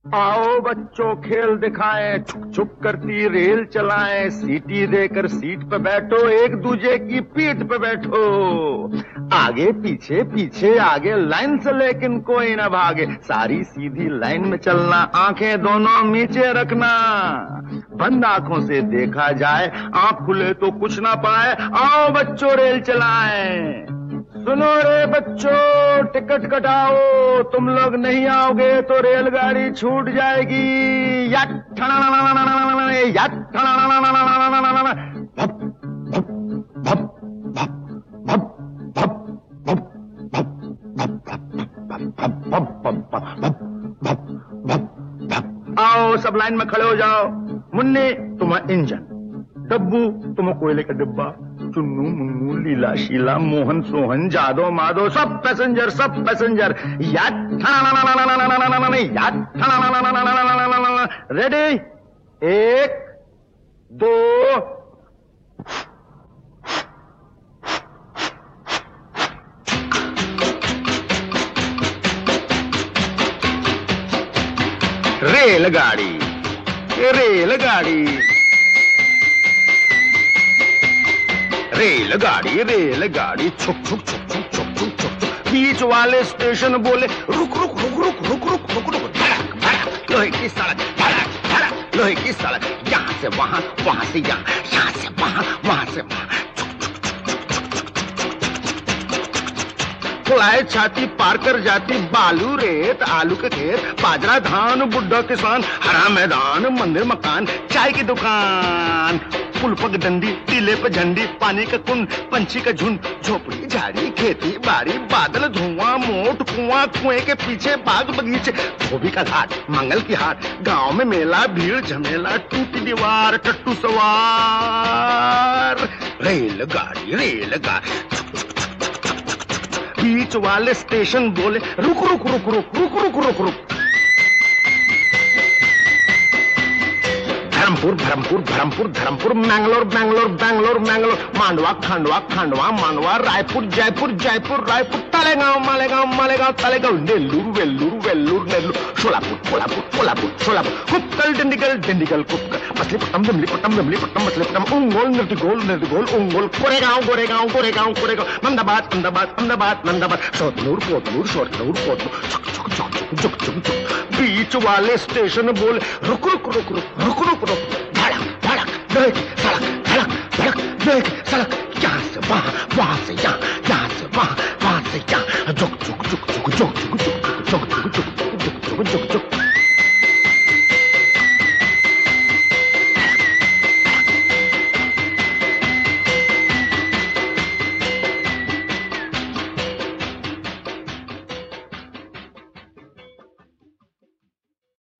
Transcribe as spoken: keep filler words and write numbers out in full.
आओ बच्चों खेल दिखाएं, छुक छुक करती रेल चलाएं, सीटी देकर सीट पे बैठो, एक दूजे की पीठ पे बैठो। आगे पीछे पीछे आगे लाइन से लेकिन कोई ना भागे, सारी सीधी लाइन में चलना, आंखें दोनों नीचे रखना। बंद आंखों से देखा जाए, आंख खुले तो कुछ ना पाए। आओ बच्चों रेल चलाएं। सुनो रे बच्चों, टिकट कटाओ, तुम लोग नहीं आओगे तो रेलगाड़ी छूट जाएगी। या या भप भप भप भप भप भप भप भप भप भप। आओ सब लाइन में खड़े हो जाओ। मुन्नी तुम इंजन, डब्बू तुम कोयले का डिब्बा, चुन्नू मुन्नू लीला शीला मोहन सोहन जादो माधो सब पैसेंजर सब पैसेंजर। रेडी, एक दो। रेलगाड़ी रेलगाड़ी रेलगाड़ी रेलगाड़ी छुक छुक छुक छुक छुक छुक छुक छुक। बीच वाले स्टेशन बोले रुक रुक रुक रुक रुक रुक रुक रुक। धड़क धड़क लोहे की सड़क, धड़क धड़क लोहे की सड़क, यहाँ से वहाँ वहाँ से यहाँ, यहाँ से वहाँ वहाँ से वहाँ। फुलाए छाती पार कर जाती, बालू रेत आलू के खेत, बाजरा धान बुड्ढा किसान, हरा मैदान मंदिर मकान, चाय की दुकान, पुल पग डंडी, टीले पे झंडी, पानी का कुंड, पंछी का झुंड, झोपड़ी झाड़ी खेती बाड़ी, बादल धुआं मोट कुआं, कुएं के पीछे बाग बगीचे, धोबी का घाट मंगल की हाट, गांव में मेला भीड़ झमेला, टूटी दीवार टट्टू सवार। रेलगाड़ी रेलगाड़ी बीच वाले स्टेशन बोले रुक रुक रुक रुक रुक रुक रुक रुक। धर्मपुर धर्मपुर धर्मपुर धर्मपुर, मैंगलोर बैंगलोर बैंगलोर मैंगलोर, मांडवा खांडवा खांडवा मांडवा, रायपुर जयपुर जयपुर रायपुर, तालेगांव मालेगांव मालेगांव तालेगांव, नेल्लूर वेल्लूर वेल्लूर नेल्लूर, सोलापुर कोल्हापुर कोल्हापुर सोलापुर, कुप्पल डिंडिगल डिंडिगल कुप्पल, मछलीपट्टम दिमलीपट्टम दिमलीपट्टम मछलीपट्टम, उंगोल निर्तिगोल निर्तिगोल उंगोल, गोरेगांव गोरेगांव गोरेगांव गोरेगांव, अहमदाबाद अहमदाबाद अहमदाबाद अहमदाबाद, शोधनूर कोतनूर शोधनूर कोतनूर, छुक छुक छुक छुक छुक छुक छुक। बीच वाले स्टेशन बोले रुक रुक रुक रुक रुक रुक रुक। धड़क धड़क देख सड़क, धड़क धड़क देख सड़क, यहाँ से वहाँ वहाँ से यहाँ, यहाँ से वहाँ वहाँ से यहाँ, झुक झुक झुक झुक झुक झुक झुक झुक झुक झुक झुक झुक झुक झुक।